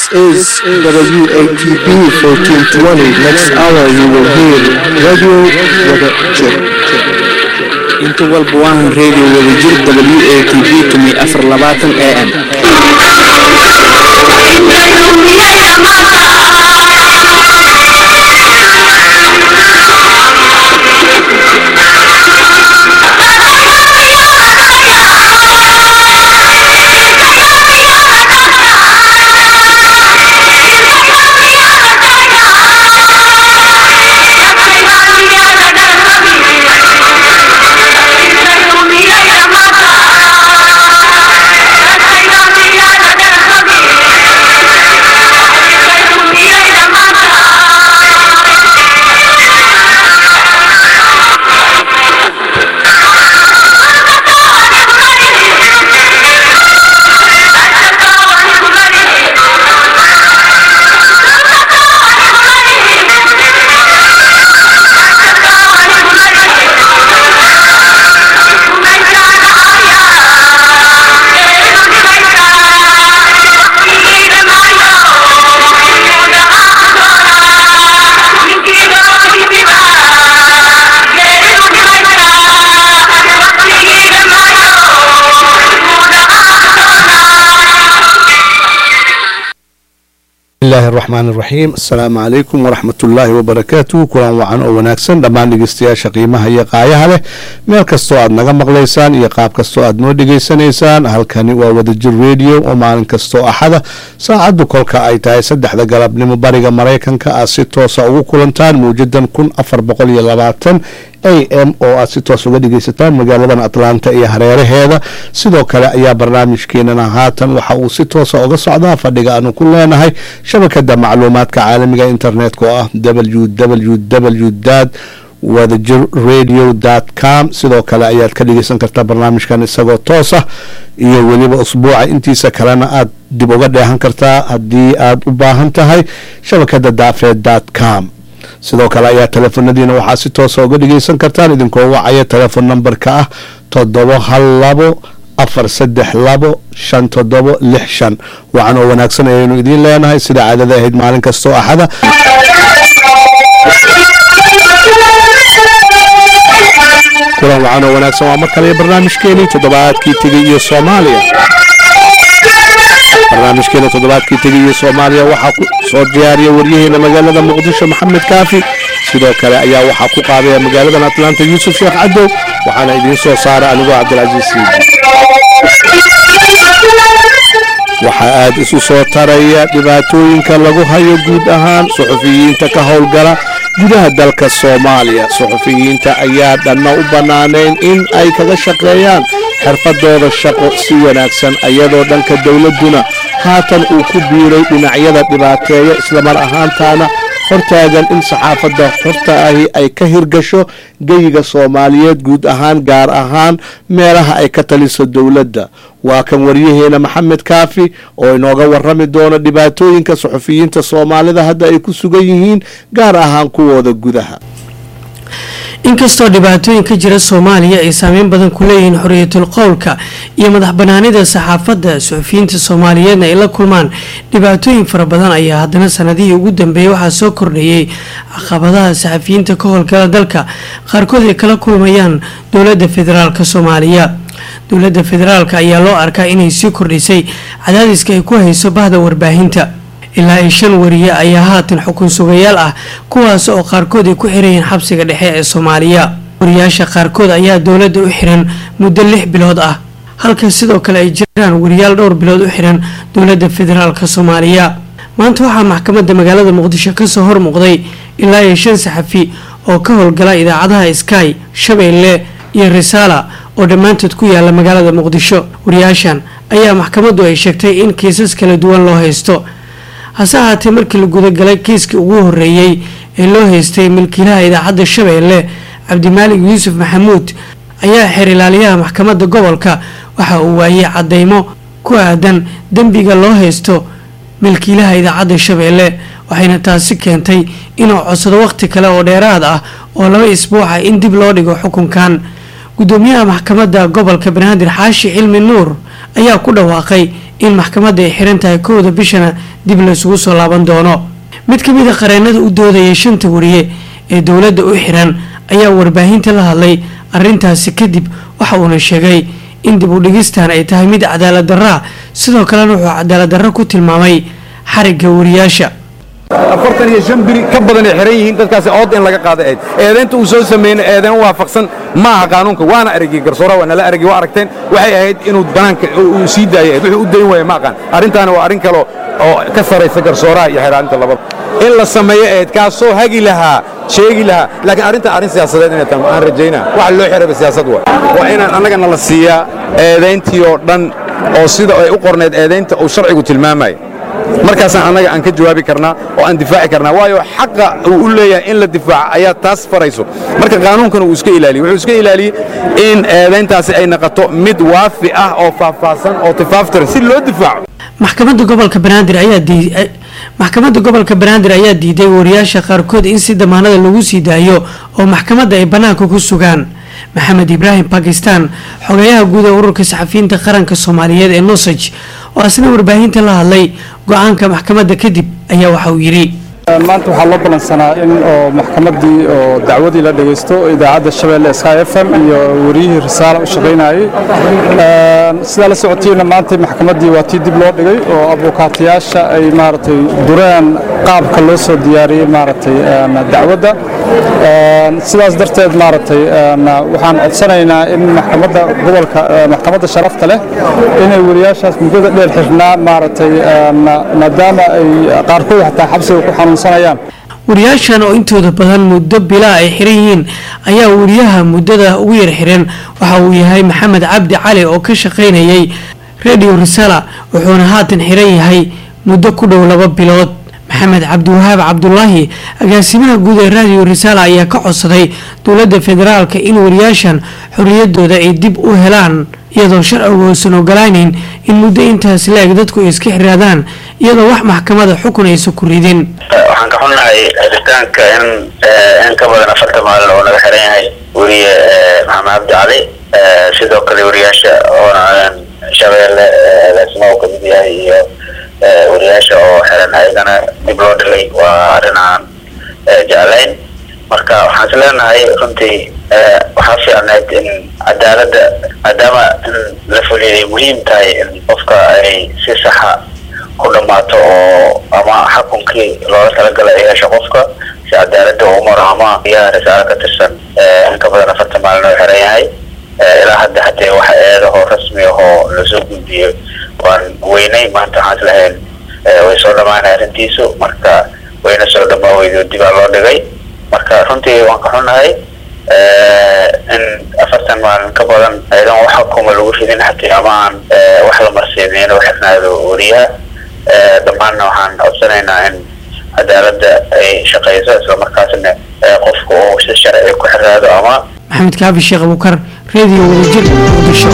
is WATB 1420. Next hour you will hear Radio Wada Jir. inta walba waan radio wada jir WATB 24 AM. الله الرحمن الرحيم. السلام عليكم ورحمة الله وبركاته. كلان وعن أو ناكسن دمان دقيستياشا قيمها يقايها له ميل كستو عد نغم مغليسان يقاب كستو عد نو دقيسانيسان هل كاني وودجر راديو ومالن كستو أحدا ساعدو كولكا أي تاي سدح دا قلب نمباريغا مريكان كأسيتو ساوو كولنتان موجدا كن أفر بقول يلاباتن AM oo aad si toos uga dhegaysataan magaaladan Atlanta iyo hareeraheeda sidoo kale ayaa barnaamijkeenana haatan waxa uu si toos ah uga socdaa fadhiga aanu ku leenahay shabakada macluumaadka caalamiga internetka oo ah www.wadajirradio.com sidoo kale ayaad ka dhegaysan kartaa barnaamijkan isagoo toos ah iyo waliba usbuuca intiisa kalena aad dib uga dheehan kartaa haddii aad u baahan tahay shabakada daafeed.com sidoo kale ayaa telefoonadiina waxaa si toos ah uga dhageysan kartaan idinkoo wacaya telefoon numberka ah 712-432-5765 waxaan oo wanaagsan ayaynu idiin leenahay sida caadada ahayd maalin kastoo axada kulan waxaan oo wanaagsan waa mar kale barnaamijkeenii toddobaadkii tegay iyo Soomaaliya barnaamijkeena toddobaadkii tegay iyo Soomaaliya waxaa ku soo diyaariyay waryaheena magaalada Muqdisho Maxamed Kaafi sidoo kale ayaa waxaa ku qaabaya magaalada Atlanta Yusuf Sheekh Cadow waxaana idin soo saaray anigu Cabdulaziz Siidi waxa aad isu soo taraya dhibaatooyinka lagu hayo guud ahaan suxufiyiinta ka howlgala gudaha dalka Soomaaliya suxufiyiinta ayaa dhanna u banaaneen in ay kaga shaqeeyaan xirfadooda shaqo si wanaagsan ayadoo dhanka dawladuna haatan uu ku biiray dhinacyada dhibaateeya isla mar ahaantaana hortaagan in saxaafadda xorta ahi ay ka hirgasho geyiga Soomaaliyeed guud ahaan gaar ahaan meelaha ay ka taliso dawladda waa kan waryaheena Maxamed Kaafi oo inooga warrami doona dhibaatooyinka suxufiyiinta Soomaalida hadda ay ku sugan yihiin gaar ahaan kuwooda gudaha inkastoo dhibaatooyinka jira Soomaaliya ay saameyn badan ku leeyihiin xorriyatul qowlka iyo madax banaanida saxaafadda suxufiyiinta Soomaaliyeedna ay la kulmaan dhibaatooyin fara badan ayaa haddana sanadihii ugu dambeeyay waxaa soo kordhayay caqabadaha saxafiyiinta ka howlgala dalka qaarkood ay kala kulmayaan dowladda federaalka Soomaaliya dowladda federaalka ayaa loo arkaa inay sii kordhisay cadaadiska ay ku hayso bahda warbaahinta ilaa 5 wariye ayaa haatan xukun sugayaal ah kuwaas oo qaarkood ay ku xirayeen xabsiga dhexe ee Soomaaliya wariyaasha qaarkood ayaa dowladda u xiran muddo 6 bilood ah halka sidoo kale ay jiraan wariyaal dhowr bilood u xiran dowladda federaalka Soomaaliya maanta waxaa maxkamadda magaalada Muqdisho ka soo hormuuqday ilaa 5 saxafi oo ka howlgala idaacadaha Sky Shabeelle iyo Risaala oo dhamaantood ku yaala magaalada Muqdisho wariyaashan ayaa maxkamaddu ay sheegtay in kiisas kala duwan loo haysto hase ahaatee markii la guda galay kiiskii ugu horeeyay ee loo haystay milkiilaha idaacadda Shabeelle Cabdimaalig Yuusuf Maxamuud ayaa xir ilaaliyaha maxkamadda gobolka waxa uu waayay cadeymo ku aadan dambiga loo haysto milkiilaha idaacadda Shabeelle waxayna taasi keentay inuu codsado waqti kale oo dheeraad ah oo 2 isbuuc ah in dib loo dhigo xukunkan gudoomiyaha maxkamadda gobolka Banaadir Xaashi Cilmi Nuur ayaa ku dhawaaqay in maxkamadda ay xiran tahay 1 bishana dib la isugu soo laaban doono. mid ka mid ah qareenada u doodaya 5 wariye ee dowladda u xiran ayaa warbaahinta la hadlay arrintaasi kadib waxa uu sheegay in dib u dhigistan ay tahay mid cadaalad darro sidoo kalena wuxuu cadaalad darro ku tilmaamay xariga wariyaasha. 45 biri ka badan ay xiran yihiin dadkaas ood in laga qaado eedeynta uu soo sameeyay eedeyn waafaqsan ma aha qaanuunka waana aragay garsoora waana la aragay waa aragteen waxay ahayd inuu banaanka uu sii daayay wuxuu u dayn waayay ma aqaan arrintaana waa arrin kale oo ka sareysa garsooraha iyo xiraaninta labada in la sameeyo kaasoo hagi lahaa sheegi lahaa laakiin arrin siyaasadeed inay tahay aan rajaynaa waxa loo xiray siyaasad waa inaan annagana la siiyaa eedeyntii oo dhan oo sida ay u qorneed eedeynta uu sharcigu tilmaamay markaasaan annaga aan ka jawaabi karnaa oo aan difaaci karnaa waayo xaqa uu u leeyahay in la difaaco ayaa taas farayso marka qaanuunkana uu iska ilaaliyey wuxuu iska ilaaliyey in eedeyntaasi ay noqoto mid waafi ah oo faahfaahsan oo tifaaftir si loo difaaco. maxkamadda gobolka banaadir ayaa diiday wariyaasha qaarkood in si damaanada lagu sii daayo oo maxkamadda ay banaanka ku sugaan. maxamed ibraahim bakistan xogayaha guud ee ururka saxafiyiinta qaranka Soomaaliyeed ee Nosaj oo asna warbaahinta la hadlay go'aanka maxkamadda kadib ayaa waxa uu yiri maanta waxaa loo balansanaa in maxkamaddii oo dacwadii la dhageysto idaacadda Shabeelle Sky FM iyo wariyihii risaalo u shaqeynayay sida la socotiina maanta maxkamaddii waa tii dib loo dhigay oo abukaatayaasha ay maaragtay duraan qaabka loo soo diyaariyay maaragtay dacwadda sidaas darteed maaragtay waxaan codsanaynaa in maxkamadda sharafta leh inay wariyaashaas muddada dheer xirnaa maaragtay maadaama ay qaarkood xataa xabsiga ku xanuunsanayaan. wariyaashan oo intooda badan muddo bilaa ay xiran yihiin ayaa wariyaha muddada ugu yar xiran waxa uu yahay maxamed cabdi cali oo ka shaqaynayay radio risala wuxuuna haatan xiran yahay muddo ku dhow 2 bilood. maxamed cabdiwahaab cabdullaahi agaasimaha guud ee radio risala ayaa ka codsaday dowladda federaalka in wariyaashan xorriyadooda ay dib u helaan iyadoo sharcigu uusan ogolaaneyn in muddo intaas leeg dadku ay iska xiraadaan iyadoo wax maxkamada xukun aysan ku ridin. waxaan ka xunnahay xiritaanka in ka badan 40 maalin oo laga xiran yahay wariye maxamed cabdi cali sidoo kale wariyaasha oo Shabeelle lasmoo ka mid yahay iyo wariyaasha oo xiran ayagana dib loo dhigay waa arrin aan jeclayn marka waxaan isleenahay runtii waxaa fiicneed in cadaaladda maadaama in la fuliyay muhiim tahay in qofka ay si saxa ku dhammaato oo ama xukunkii loola talagalay ay hesho qofka si cadaaladda uu maro ama yaa risaalo ka tirsan in ka badan 40 maalin oo xiran yahay ilaa hadda haddee waxa eedahoo rasmi ahoo lasoo gudbiyey waan weynay maanta waxaan islahayn way soo dhammaanay arrintiisu marka wayna soo dhammaaweydo dibaa loo dhigay marka runtii waan ka xunnahay in 40 maalin ka badan aydan wax xukuma lagu ridin xataa ama aan wax la marsiinin inuu xirnaado wariyaha dhammaanna waxaan codsanaynaa in cadaaladda ay shaqayso isla markaasna qofku uu si sharci ku xiraado ama maxamed kaafi sheekh abukar radio wadajir muqdisho.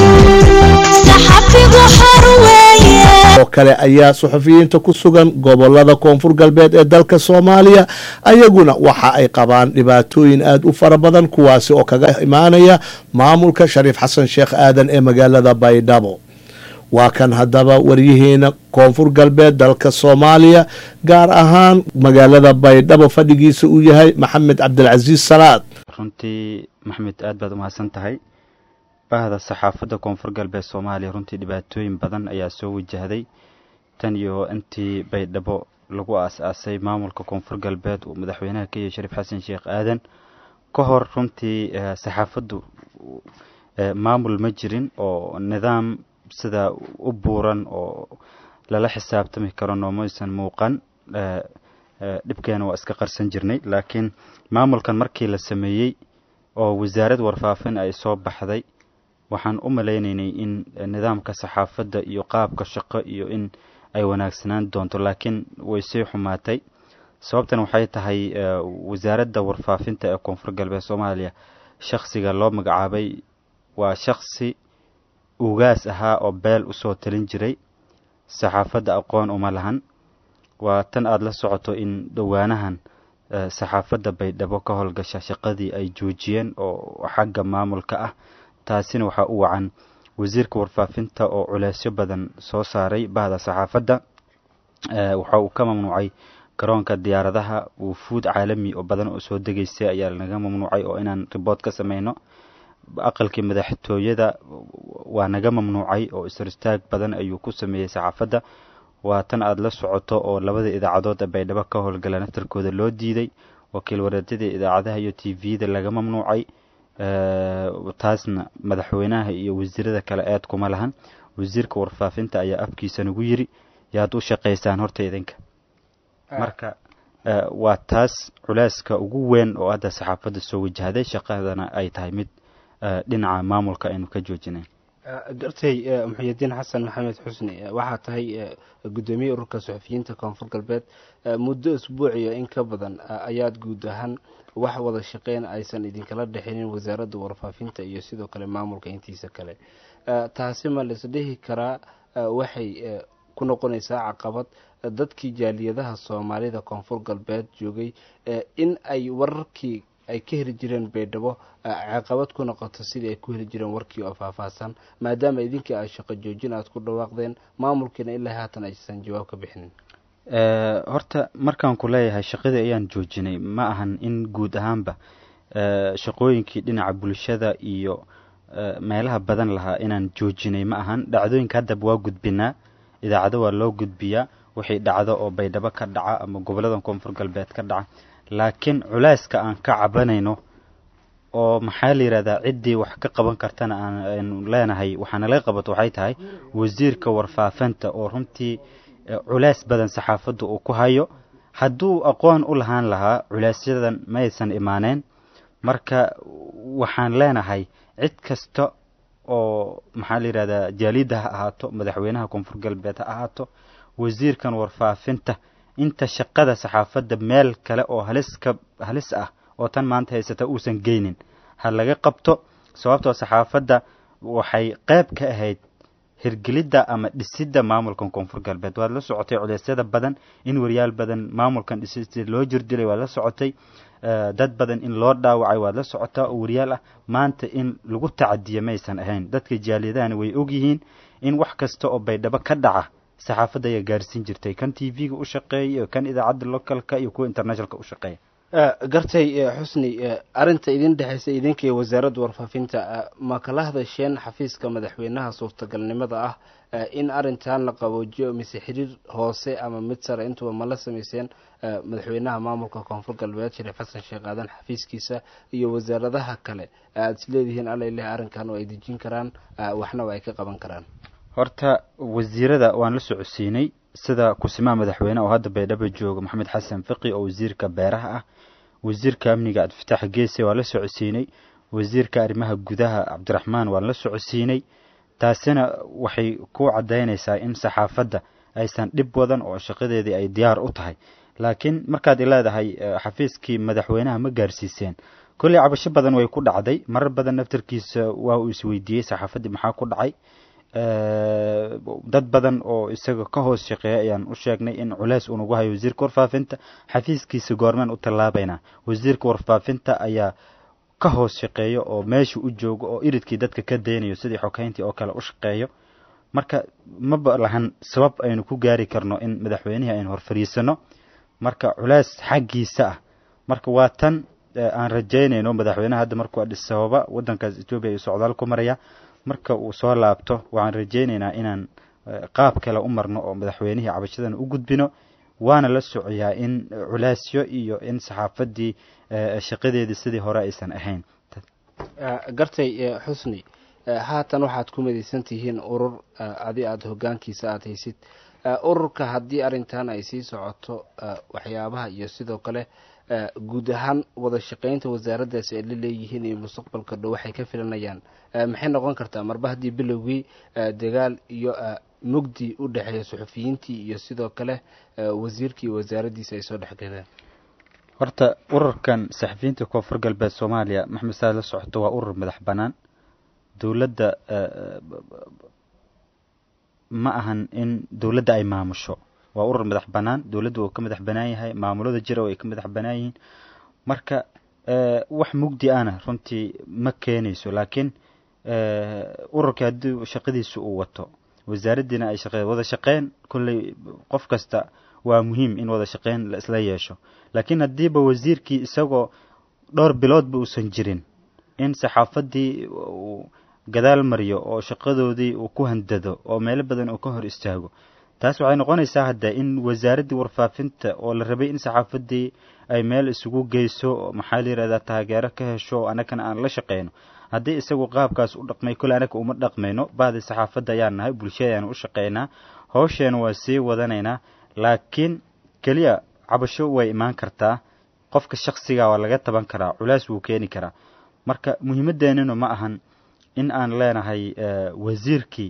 oo kale ayaa suxufiyiinta ku sugan gobolada koonfur galbeed ee dalka Soomaaliya ayaguna waxa ay qabaan dhibaatooyin aad u fara badan kuwaasi oo kaga imaanaya maamulka Shariif Xasan Sheekh Aadan ee magaalada Baydhabo. waa kan haddaba wariyaheena koonfur galbeed dalka Soomaaliya gaar ahaan magaalada Baydhabo fadhigiisa uu yahay Maxamed Cabdilcaziz Salaad. runtii maxamed aad baad u mahadsan tahay. bahda saxaafadda koonfur galbeed Soomaaliya runtii dhibaatooyin badan ayaa soo wajahday tan iyo intii Baydhabo lagu aasaasay maamulka koonfur galbeed oo madaxweynaha ka yahay Shariif Xasan Sheekh Aadan ka hor runtii saxaafaddu maamul ma jirin oo nidaam sida u buuran oo lala xisaabtami karo noomaysan muuqan dhibkeena waa iska qarsan jirnay laakiin maamulkan markii la sameeyay oo wasaaradda warfaafinta ay soo baxday waxaan u maleynaynay in nidaamka saxaafadda iyo qaabka shaqo iyo in ay wanaagsanaan doonto laakiin way sii xumaatay sababtan waxay tahay wasaaradda warfaafinta ee koonfur galbeed Soomaaliya shakhsiga loo magacaabay waa shakhsi ugaas ahaa oo beel u soo talin jiray saxaafadda aqoon uma lahan waa tan aad la socoto in dhawaanahan saxaafadda Baydhabo ka howlgasha shaqadii ay joojiyeen oo xagga maamulka ah taasina waxa u wacan wasiirka warfaafinta oo culeysyo badan soo saaray bahda saxaafadda waxa uu ka mamnuucay garoonka diyaaradaha wufuud caalami oo badan oo soo degaysay ayaa naga mamnuucay oo inaan report ka sameyno aqalkii madaxtooyada waa naga mamnuucay oo isristaag badan ayuu ku sameeyey saxaafadda waa tan aada la socoto oo labada idaacadood ee baydhabo ka howlgala naftarkooda loo diiday wakiil wareedyada idaacadaha iyo tvda laga mamnuucay taasna madaxweynaha iyo wasiirada kale aad kuma lahan wasiirka warfaafinta ayaa afkiisa nagu yiri yaad u shaqaysaan horta idinka marka waa taas culeyska ugu weyn oo hadda saxaafadda soo wajahday shaqadana ay tahay mid dhinaca maamulka aynu ka joojinayn gartay muxyidiin xasan maxamed xusni waxaa tahay gudoomiye ururka suxufiyiinta koonfur galbeed muddo isbuuciyo in ka badan ayaad guud ahaan wax wada shaqeyn aysan idinkala dhexinin wasaaradda warfaafinta iyo sidoo kale maamulka intiisa kale taasi ma laisdhihi karaa waxay ku noqonaysaa caqabad dadkii jaaliyadaha soomaalida koonfur galbeed joogay in ay wararkii ay ka heli jireen baydhabo caqabad ku noqoto sidii ay ku heli jireen warkii oo faahfaahsan maadaama idinkii ay shaqo joojin aad ku dhawaaqdeen maamulkiina ilaa haatan aysan jawaab ka bixinin horta markaan ku leeyahay shaqadii ayaan joojinay ma ahan in guud ahaanba shaqooyinkii dhinaca bulshada iyo meelaha badan lahaa inaan joojinay ma ahan dhacdooyinka haddaba waa gudbinaa idaacado waa loo gudbiyaa wixii dhacdo oo baydhabo ka dhaca ama gobollada koonfur galbeed ka dhaca laakiin culeyska aan ka cabanayno oo maxaa la yidhahdaa ciddii wax ka qaban kartana aanu leenahay waxaana laga qabato waxay tahay wasiirka warfaafinta oo runtii culeys badan saxaafadda uu ku hayo hadduu aqoon u lahaan lahaa culeysyadan ma aysan imaaneen marka waxaan leenahay cid kasta oo maxaa la yidhahdaa jaaliyadda ha ahaato madaxweynaha koonfur galbeed ha ahaato wasiirkan warfaafinta inta shaqada saxaafadda meel kale oo halis ah oo tan maanta haysata uusan geynin ha laga qabto sababtoo saxaafadda waxay qayb ka ahayd hirgelidda ama dhisidda maamulkan koonfur galbeed waad la socotay culeysyada badan in wariyaal badan maamulkan dhisida loo jirdilay waad la socotay dad badan in loo dhaawacay waad la socotaa oo wariyaal ah maanta in lagu tacadiya maysan ahayn dadka jaaliyadahana way ogyihiin in wax kasta oo baydhabo ka dhaca saxaafadda ayaa gaarsiin jirtay kan tv-ga u shaqeeya iyo kan idaacadda localka iyo kuwa internationalka u shaqeeya gartay xusni arinta idin dhexaysa idinka iyo wasaaradda warfaafinta ma kala hadasheen xafiiska madaxweynaha suurtagalnimada ah in arintan la qaboojiyo mise xiriir hoose ama mid sare intuba ma la samayseen madaxweynaha maamulka koonfur galbeed shariif xasan sheekh aadan xafiiskiisa iyo wasaaradaha kale aada isleedihiin alaileh arrinkan oo ay dejin karaan waxna ay ka qaban karaan horta wasiirada waan la socodsiinay sida kusimaha madaxweyne oo hadda baydhabo jooga maxamed xasan fiqi oo wasiirka beeraha ah wasiirka amniga cabdifatax geese waan la socodsiinay wasiirka arrimaha gudaha cabdiraxmaan waan la socodsiinay taasina waxay ku cadaynaysaa in saxaafadda aysan dhib wadan oo shaqadeedii ay diyaar u tahay laakiin markaad leedahay xafiiskii madaxweynaha ma gaarsiiseen kolley cabasho badan way ku dhacday marar badan naftarkiisa waa uu isweydiiyey saxaafaddii maxaa ku dhacay dad badan oo isaga ka hoos shaqeeya ayaan u sheegnay in culeys uu nagu hayo wasiirka warfaafinta xafiiskiisa goormeen u tallaabayna wasiirka warfaafinta ayaa ka hoos shaqeeyo oo meesha u joogo oo iridkii dadka ka daynayo sidii xogeyntii oo kale u shaqeeyo marka maba lahan sabab aynu ku gaari karno in madaxweynihii aynu horfariisano marka culeys xaggiisa ah marka waa tan aan rajaynayno madaxweynaha hadda markuu adhis ababa waddankaas etoobiya iyo socdaal ku maraya marka uu soo laabto waxaan rajaynaynaa inaan qaab kale u marno oo madaxweynihii cabashadan u gudbino waana la socoyaa in culeysyo iyo in saxaafaddii shaqadeedii sidii hore aysan ahayn gartay xusni haatan waxaad ku midaysan tihiin urur adi aada hoggaankiisa aada haysid ururka haddii arrintan ay sii socoto waxyaabaha iyo sidoo kale guud ahaan wada shaqaynta wasaaraddaasi ay la leeyihiin iyo mustaqbalka dhow waxay ka filanayaan maxay noqon kartaa marba haddii bilowgii dagaal iyo mugdi u dhexeeya suxufiyiintii iyo sidoo kale wasiirkii wasaaraddiisa ay soo dhexgaleen horta ururkan saxafiyiinta koonfur galbeed soomaaliya maxamed saad la socoto waa urur madax bannaan dowladda ma ahan in dowladda ay maamusho waa urur madax bannaan dowladda uu ka madax bannaan yahay maamulada jira oo ay ka madax bannaan yihiin marka wax mugdi ana runtii ma keenayso laakiin ururka haddii shaqadiisu uu wato wasaaraddiina ay wada shaqeyn kulley qof kasta waa muhiim in wada shaqeyn la isla yeesho laakiin haddiiba wasiirkii isagoo dhowr biloodba uusan jirin in saxaafaddii uu gadaal mariyo oo shaqadoodii uu ku handado oo meelo badan uu ka hor istaago taas waxay noqonaysaa hadda in wasaaraddii warfaafinta oo la rabay in saxaafaddii ay meel isugu geyso maxaa la yidhahdaa taageero ka hesho annagana aan la shaqeyno haddii isagu qaabkaas u dhaqmay kule anaga uma dhaqmayno bahdii saxaafadda ayaan nahay bulshada ayaan u shaqeynaa hawsheena waa sii wadanaynaa laakiin keliya cabasho way imaan kartaa qofka shaksiga waa laga taban karaa culays wuu keeni karaa marka muhiimadeenninu ma ahan in aan leenahay wasiirkii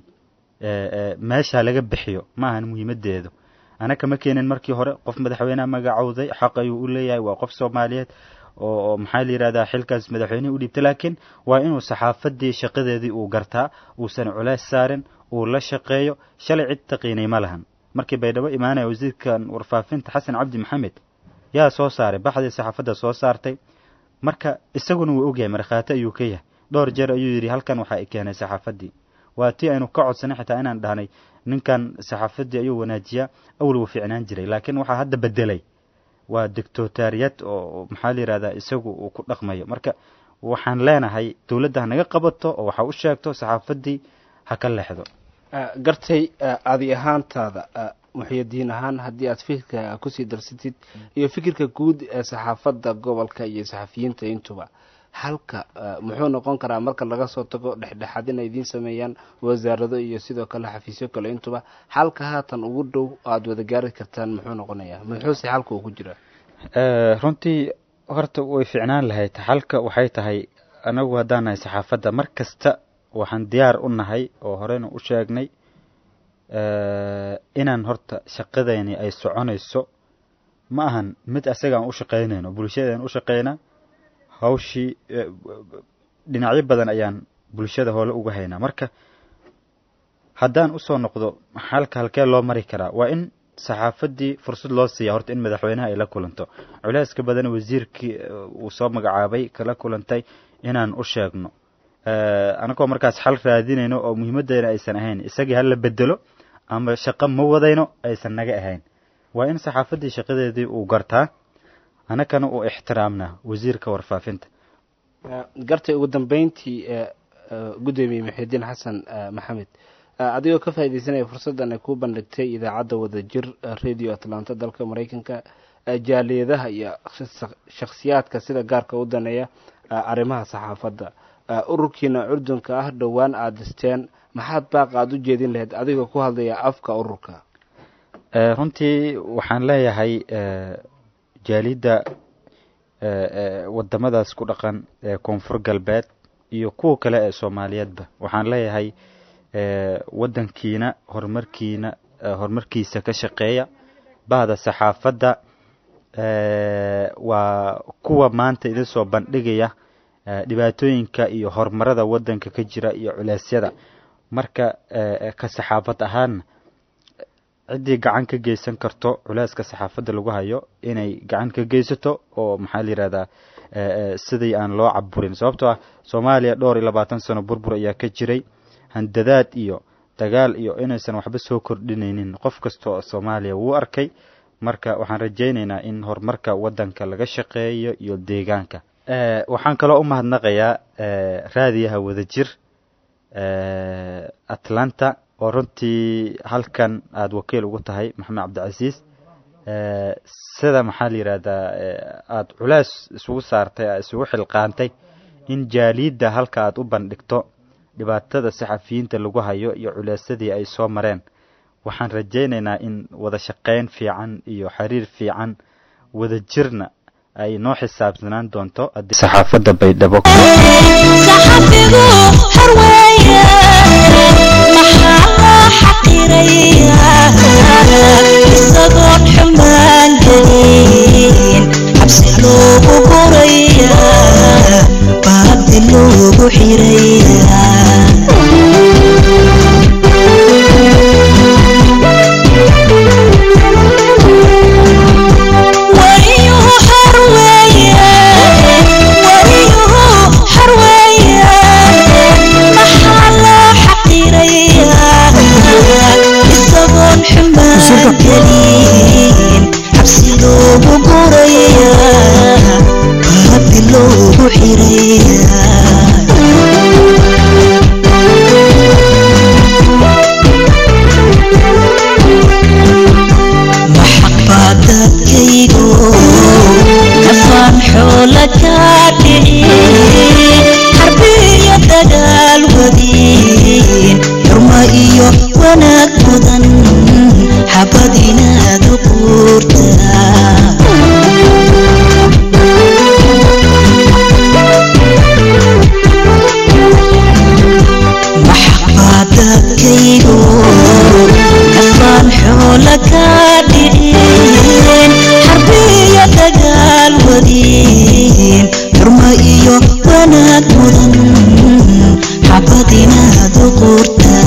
meesha laga bixiyo ma ahan muhiimadeedu anaka ma keenin markii hore qof madaxweynaha magacowday xaq ayuu u leeyahay waa qof Soomaaliyeed oo maxaa la yiraahdaa xilkaas madaxweynaha u dhiibtay laakiin waa inuu saxaafaddii shaqadeedii uu gartaa uusan culays saarin uu la shaqeeyo shalay cid taqiinay ma lahan markii baydhabo imaanaya wasiirkan warfaafinta Xasan Cabdi Maxamed yaa soo saaray baxdii saxaafadda soo saartay marka isaguna wuu ogyahay marxaata ayuu ka yahay dhowr jeer ayuu yiri halkan waxa ay keenay saxaafaddii waa tii aynu ka codsanay xitaa inaan dhahnay ninkan saxaafaddii ayuu wanaajiyaa awal wuu fiicnaan jiray laakiin waxa hadda bedelay waa dictatoriyad oo maxaa la yiraahdaa isagu uu ku dhaqmayo marka waxaan leenahay dawladda naga qabato oo waxa u sheegto saxaafaddii ha ka leexdo gartay adi ahaantaada muxyidiin ahaan haddii aad fikirka ku sii darsatid iyo fikirka guud ee saxaafadda gobolka iyo saxafiyiinta intuba halka muxuu noqon karaa marka laga soo tago dhexdhexaadin ay idin sameeyaan wasaarado iyo sidoo kale xafiisyo kale intuba halka haatan ugu dhow aad wada gaari kartaan muxuu noqonayaa muxuuse halka uu ku jiraa runtii horta way fiicnaan lahayd halka waxay tahay anagu haddaan nahay saxaafadda mar kasta waxaan diyaar u nahay oo horena u sheegnay inaan horta shaqadayni ay soconayso ma ahan mid asagaan u shaqaynayno bulshadaan u shaqaynaa hawshii dhinacyo badan ayaan bulshada hoole uga haynaa marka haddaan usoo noqdo halkee loo mari karaa waa in saxaafaddii fursad loo siiya horta in madaxweynaha ay la kulanto culeyska badan wasiirkii uu soo magacaabay kala kulantay inaan u sheegno anagoo markaas xal raadinayno oo muhiimadeena aysan ahayn isagii hala bedelo ama shaqo ma wadayno aysan naga ahayn waa in saxaafaddii shaqadeedii uu gartaa anakana uu ixtiraamnaa wasiirka warfaafinta gartay ugu dambeyntii gudoomiye muxyidiin xasan maxamed adigoo ka faa'iideysanaya fursaddan ay ku bandhigtay idaacadda wadajir radio Atlanta dalka Mareykanka jaaliyadaha iyo shakhsiyaadka sida gaarka u daneeya arrimaha saxaafadda ururkiina Urdunka ah dhawaan aad disteen maxaad baaq aad u jeedin lahayd adigoo ku hadlaya afka ururka runtii waxaan leeyahay jaalida wadamadaas ku dhaqan ee koonfur galbeed iyo kuwa kale ee Soomaaliyeedba waxaan leeyahay wadankiina horumarkiisa ka shaqeeya bahda saxaafadda waa kuwa maanta idin soo bandhigaya dhibaatooyinka iyo horumarada wadanka ka jira iyo culeysyada marka ka saxaafad ahaan ciddii gacan ka geysan karto culeyska saxaafadda lagu hayo inay gacan ka geysato oo maxaa la yiraahdaa sidii aan loo caburin sababtoo ah Soomaaliya dhowr iyo 20 sano burbur ayaa ka jiray handadaad iyo dagaal iyo inaysan waxba soo kordhinaynin qof kasta oo Soomaaliya wuu arkay marka waxaan rajaynaynaa in horumarka wadanka laga shaqeeyo iyo deegaanka waxaan kaloo u mahadnaqayaa raadiyaha wadajir Atlanta oo runtii halkan aad wakiil ugu tahay Maxamed Cabdicasiis sida maxaa la yiraahdaa aad culays isugu saartay isugu xilqaantay in jaaliyada halka aad u bandhigto dhibaatada saxafiyiinta lagu hayo iyo culeysadii ay soo mareen waxaan rajaynaynaa in wada shaqeyn fiican iyo xiriir fiican wada jirna ay noo xisaabtanaan doonto saxaafadda Baydhabo saxafigu harweeya maxaa xaqiraya isagoo xumaan gelin xabsi loogu guraya baabdi loogu xiraya حرية محبة كيدو نفان حولك عدعين حربية دقال ودين حرمائيو وناك مدن حبدنا ذكورتا محبة كيدو نفان حولك عدعين حربية دقال ودين حرمائيو وناك مدن حبدنا ذكورتا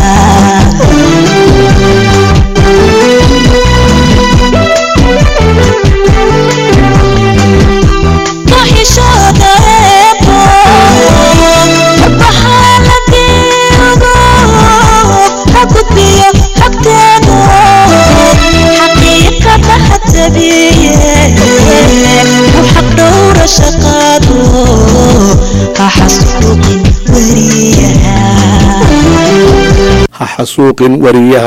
وحق دور شقاده حسوق وريها حسوق وريها